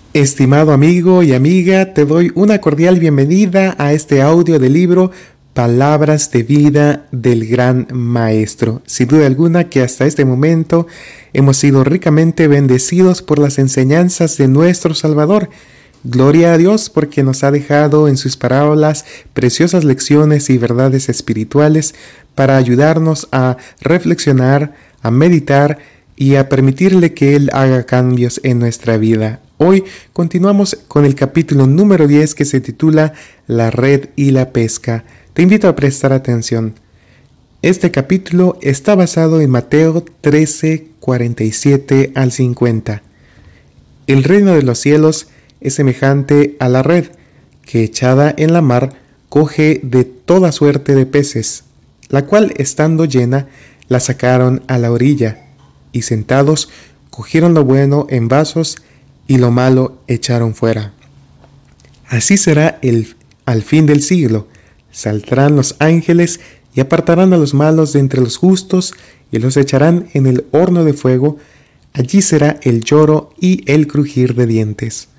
Estimado amigo y amiga, te doy una cordial bienvenida a este audio del libro Palabras de Vida del Gran Maestro. Sin duda alguna que hasta este momento hemos sido ricamente bendecidos por las enseñanzas de nuestro Salvador. Gloria a Dios porque nos ha dejado en sus parábolas preciosas lecciones y verdades espirituales para ayudarnos a reflexionar, a meditar y a permitirle que Él haga cambios en nuestra vida. Hoy continuamos con el capítulo número 10 que se titula La red y la pesca. Te invito a prestar atención. Este capítulo está basado en Mateo 13, 47 al 50. El reino de los cielos es semejante a la red que echada en la mar coge de toda suerte de peces, la cual estando llena la sacaron a la orilla, y sentados cogieron lo bueno en vasos y lo malo echaron fuera. Así será al fin del siglo. Saldrán los ángeles y apartarán a los malos de entre los justos y los echarán en el horno de fuego. Allí será el lloro y el crujir de dientes.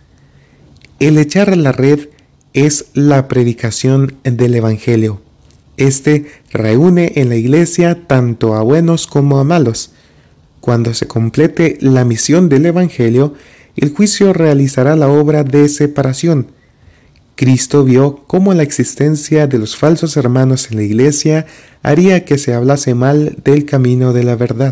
El echar la red es la predicación del Evangelio. Este reúne en la iglesia tanto a buenos como a malos. Cuando se complete la misión del Evangelio, el juicio realizará la obra de separación. Cristo vio cómo la existencia de los falsos hermanos en la iglesia haría que se hablase mal del camino de la verdad.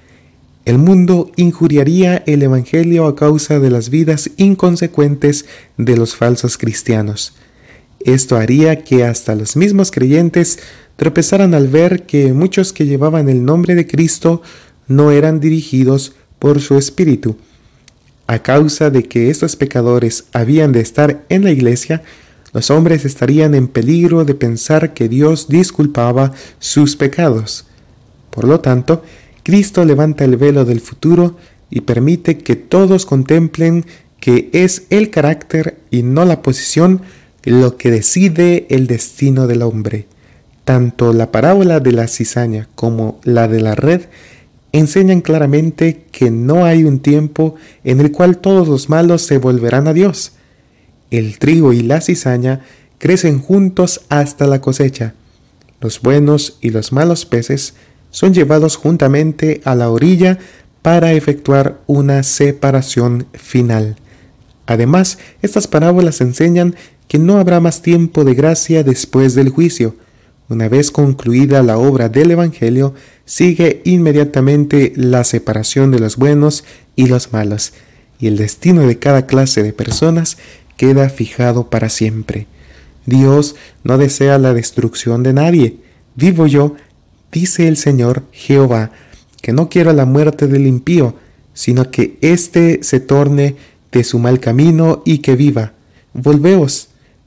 El mundo injuriaría el Evangelio a causa de las vidas inconsecuentes de los falsos cristianos. Esto haría que hasta los mismos creyentes tropezaran al ver que muchos que llevaban el nombre de Cristo no eran dirigidos por su espíritu. A causa de que estos pecadores habían de estar en la iglesia, los hombres estarían en peligro de pensar que Dios disculpaba sus pecados. Por lo tanto, Cristo levanta el velo del futuro y permite que todos contemplen que es el carácter y no la posición lo que decide el destino del hombre. Tanto la parábola de la cizaña como la de la red enseñan claramente que no hay un tiempo en el cual todos los malos se volverán a Dios. El trigo y la cizaña crecen juntos hasta la cosecha. Los buenos y los malos peces son llevados juntamente a la orilla para efectuar una separación final. Además, estas parábolas enseñan que no habrá más tiempo de gracia después del juicio. Una vez concluida la obra del Evangelio, sigue inmediatamente la separación de los buenos y los malos, y el destino de cada clase de personas queda fijado para siempre. Dios no desea la destrucción de nadie. Vivo yo, dice el Señor Jehová, que no quiero la muerte del impío, sino que éste se torne de su mal camino y que viva. Volveos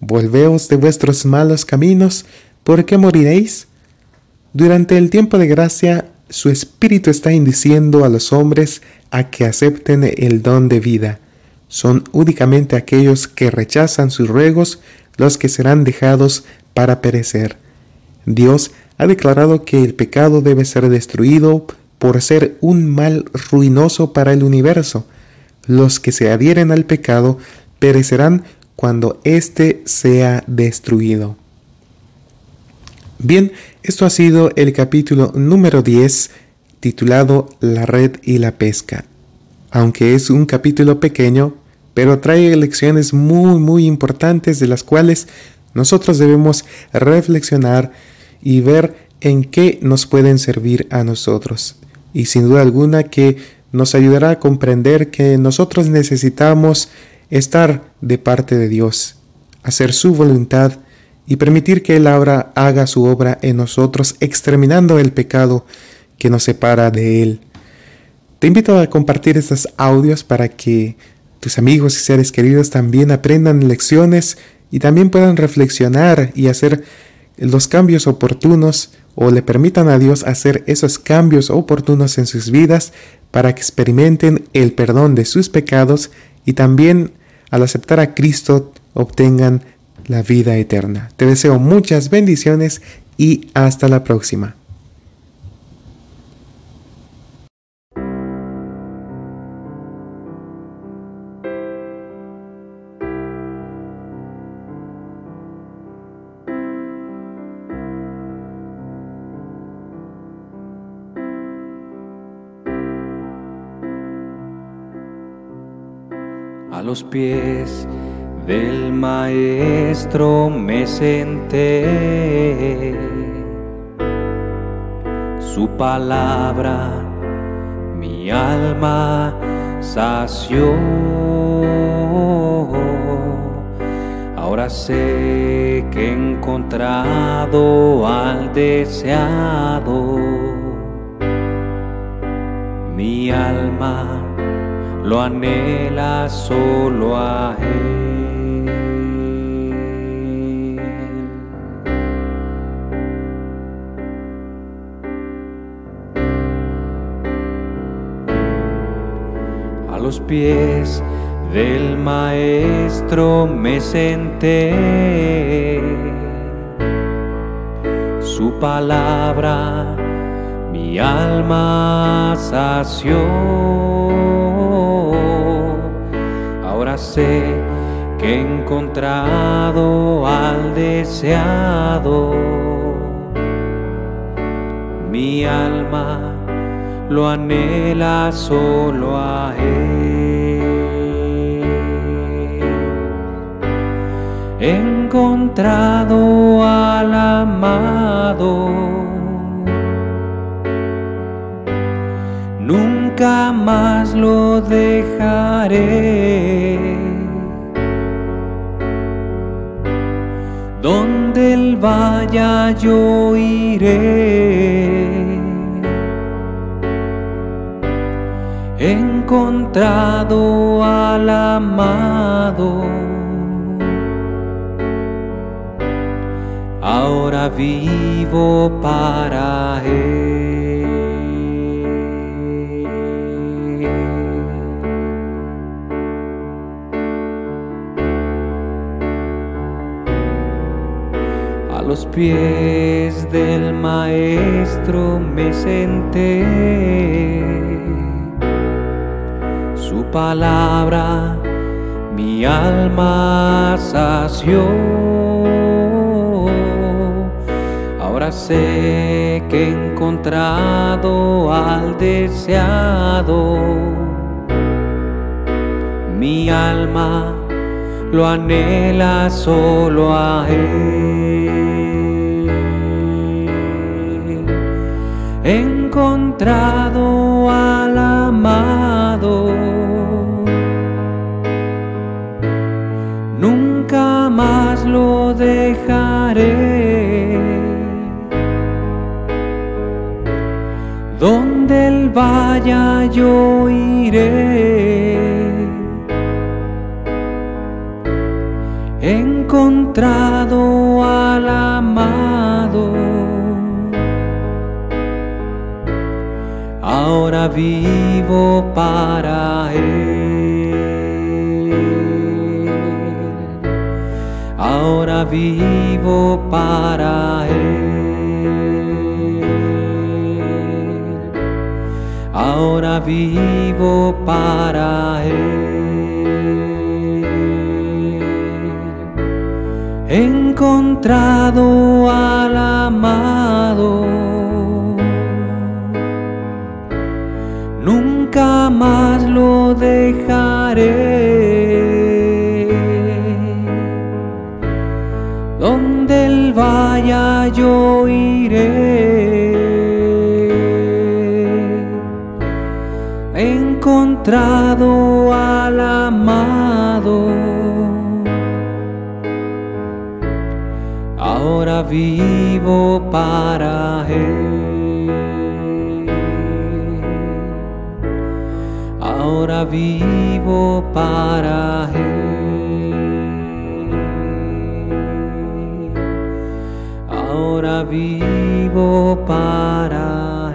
de vuestros malos caminos, ¿por qué moriréis? Durante el tiempo de gracia, su Espíritu está induciendo a los hombres a que acepten el don de vida. Son únicamente aquellos que rechazan sus ruegos los que serán dejados para perecer. Dios ha declarado que el pecado debe ser destruido por ser un mal ruinoso para el universo. Los que se adhieren al pecado perecerán cuando éste sea destruido. Bien, esto ha sido el capítulo número 10, titulado La red y la pesca. Aunque es un capítulo pequeño, pero trae lecciones muy importantes de las cuales nosotros debemos reflexionar y ver en qué nos pueden servir a nosotros. Y sin duda alguna que nos ayudará a comprender que nosotros necesitamos estar de parte de Dios, hacer su voluntad y permitir que Él ahora haga su obra en nosotros, exterminando el pecado que nos separa de Él. Te invito a compartir estos audios para que tus amigos y seres queridos también aprendan lecciones y también puedan reflexionar y hacer los cambios oportunos o le permitan a Dios hacer esos cambios oportunos en sus vidas para que experimenten el perdón de sus pecados y también al aceptar a Cristo obtengan la vida eterna. Te deseo muchas bendiciones y hasta la próxima. A los pies del Maestro me senté, su palabra mi alma sació. Ahora sé que he encontrado al deseado, mi alma lo anhela solo a Él. A los pies del Maestro me senté, su palabra mi alma sació. Ahora sé que he encontrado al deseado, mi alma lo anhela solo a Él. He encontrado al amado, nunca más lo dejaré. Donde Él vaya yo iré. He encontrado al amado, ahora vivo para Él. A los pies del Maestro me senté, su palabra mi alma sació. Ahora sé que he encontrado al deseado, mi alma lo anhela solo a Él. He encontrado al amado, nunca más lo dejaré. Donde Él vaya yo iré. He encontrado al amado, ahora vivo para Él. Ahora vivo para Él. Ahora vivo para Él. He encontrado al amado, nunca más lo dejaré. Donde Él vaya yo iré. He encontrado al amado, ahora vivo para Él. Ahora vivo para Él. Ahora vivo para